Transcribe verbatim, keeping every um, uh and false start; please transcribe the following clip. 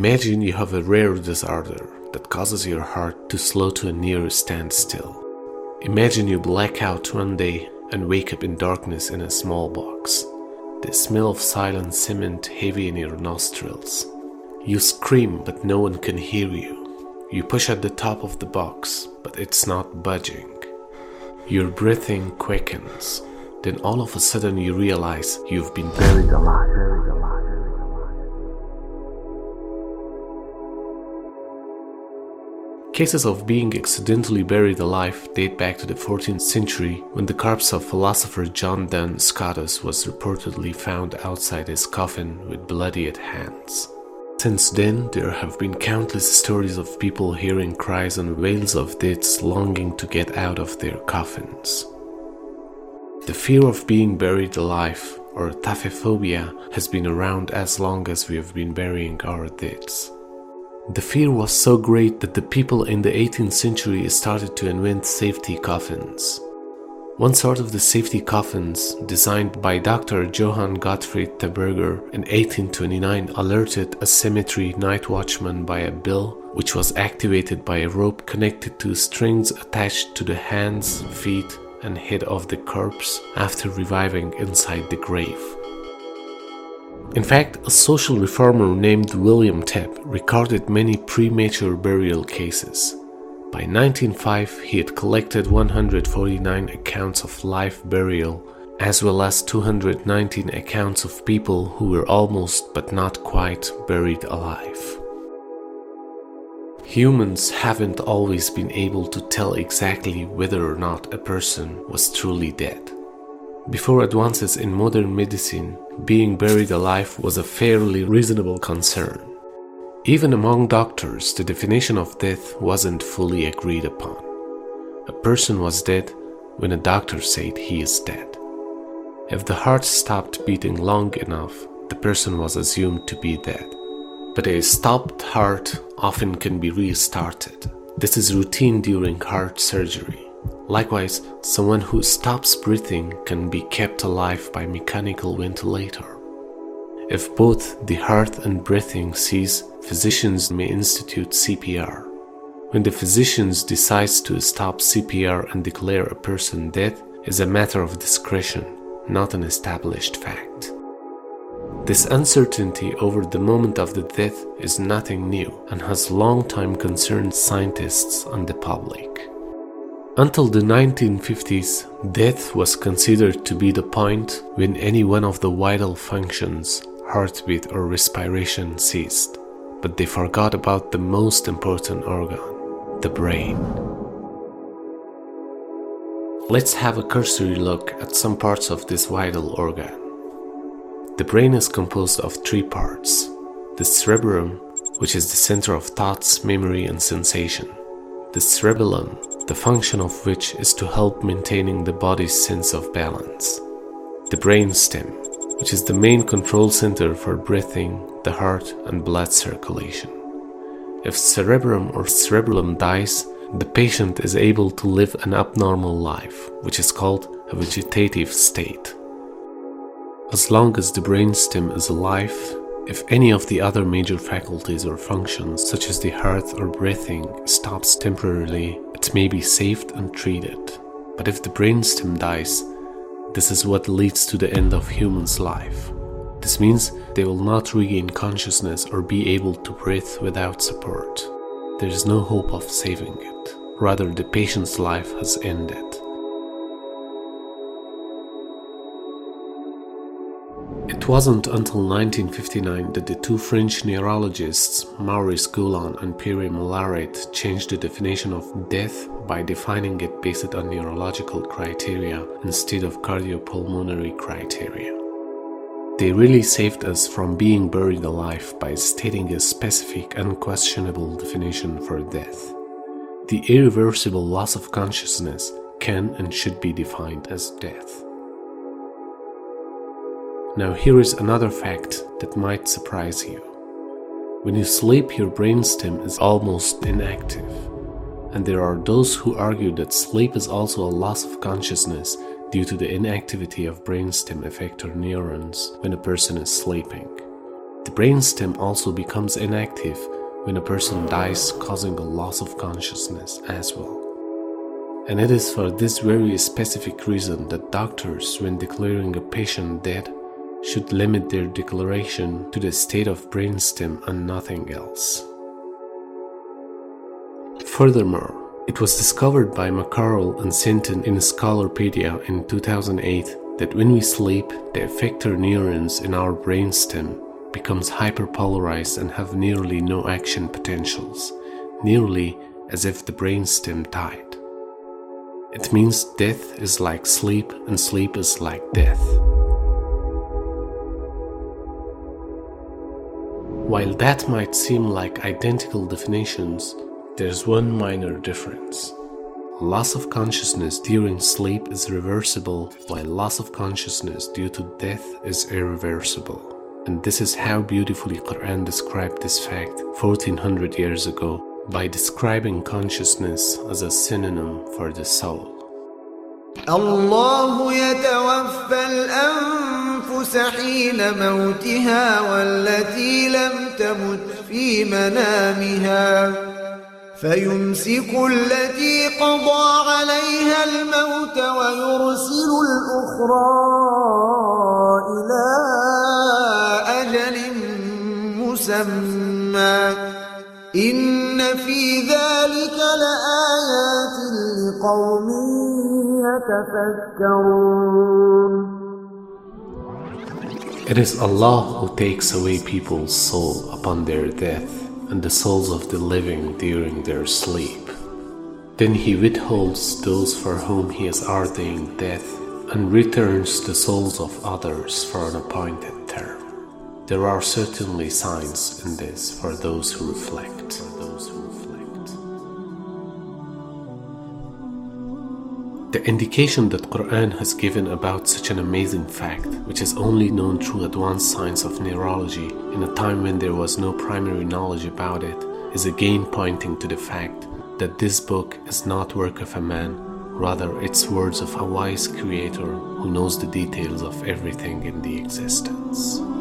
Imagine you have a rare disorder that causes your heart to slow to a near standstill. Imagine you black out one day and wake up in darkness in a small box. The smell of silent cement heavy in your nostrils. You scream but no one can hear you. You push at the top of the box but it's not budging. Your breathing quickens. Then all of a sudden you realize you've been buried alive. Cases of being accidentally buried alive date back to the fourteenth century when the corpse of philosopher John Duns Scotus was reportedly found outside his coffin with bloodied hands. Since then, there have been countless stories of people hearing cries and wails of deaths longing to get out of their coffins. The fear of being buried alive, or taphophobia, has been around as long as we have been burying our deads. The fear was so great that the people in the eighteenth century started to invent safety coffins. One sort of the safety coffins, designed by Doctor Johann Gottfried Taberger in eighteen twenty-nine, alerted a cemetery night watchman by a bell which was activated by a rope connected to strings attached to the hands, feet, and head of the corpse after reviving inside the grave. In fact, a social reformer named William Tebb recorded many premature burial cases. By nineteen oh five, he had collected one hundred forty-nine accounts of live burial, as well as two hundred nineteen accounts of people who were almost but not quite buried alive. Humans haven't always been able to tell exactly whether or not a person was truly dead. Before advances in modern medicine, being buried alive was a fairly reasonable concern. Even among doctors, the definition of death wasn't fully agreed upon. A person was dead when a doctor said he is dead. If the heart stopped beating long enough, the person was assumed to be dead. But a stopped heart often can be restarted. This is routine during heart surgery. Likewise, someone who stops breathing can be kept alive by mechanical ventilator. If both the heart and breathing cease, physicians may institute C P R. When the physicians decide to stop C P R and declare a person dead is a matter of discretion, not an established fact. This uncertainty over the moment of the death is nothing new and has long time concerned scientists and the public. Until the nineteen fifties, death was considered to be the point when any one of the vital functions, heartbeat or respiration, ceased. But they forgot about the most important organ, the brain. Let's have a cursory look at some parts of this vital organ. The brain is composed of three parts: the cerebrum, which is the center of thoughts, memory, and sensation; the cerebellum, the function of which is to help maintaining the body's sense of balance; the brainstem, which is the main control center for breathing, the heart, and blood circulation. If cerebrum or cerebellum dies, the patient is able to live an abnormal life, which is called a vegetative state. As long as the brainstem is alive, if any of the other major faculties or functions, such as the heart or breathing, stops temporarily, it may be saved and treated. But if the brainstem dies, this is what leads to the end of humans' life. This means they will not regain consciousness or be able to breathe without support. There is no hope of saving it. Rather, the patient's life has ended. It wasn't until nineteen fifty-nine that the two French neurologists Maurice Goulon and Pierre Malaret changed the definition of death by defining it based on neurological criteria instead of cardiopulmonary criteria. They really saved us from being buried alive by stating a specific, unquestionable definition for death. The irreversible loss of consciousness can and should be defined as death. Now here is another fact that might surprise you. When you sleep, your brainstem is almost inactive. And there are those who argue that sleep is also a loss of consciousness due to the inactivity of brainstem effector neurons when a person is sleeping. The brainstem also becomes inactive when a person dies, causing a loss of consciousness as well. And it is for this very specific reason that doctors, when declaring a patient dead, should limit their declaration to the state of brainstem and nothing else. Furthermore, it was discovered by McCarroll and Sinton in Scholarpedia in two thousand eight that when we sleep, the effector neurons in our brainstem becomes hyperpolarized and have nearly no action potentials, nearly as if the brainstem died. It means death is like sleep and sleep is like death. While that might seem like identical definitions, there's one minor difference. Loss of consciousness during sleep is reversible, while loss of consciousness due to death is irreversible. And this is how beautifully Quran described this fact fourteen hundred years ago by describing consciousness as a synonym for the soul. الله يتوفى الأنفس حين موتها والتي لم تمت في منامها فيمسك التي قضى عليها الموت ويرسل الأخرى إلى أجل مسمى إن في ذلك لآيات لقوم يتفكرون. It is Allah who takes away people's soul upon their death and the souls of the living during their sleep. Then He withholds those for whom He has ordained death and returns the souls of others for an appointed term. There are certainly signs in this for those who reflect. For those who reflect. The indication that Quran has given about such an amazing fact, which is only known through advanced science of neurology in a time when there was no primary knowledge about it, is again pointing to the fact that this book is not work of a man, rather it's words of a wise creator who knows the details of everything in the existence.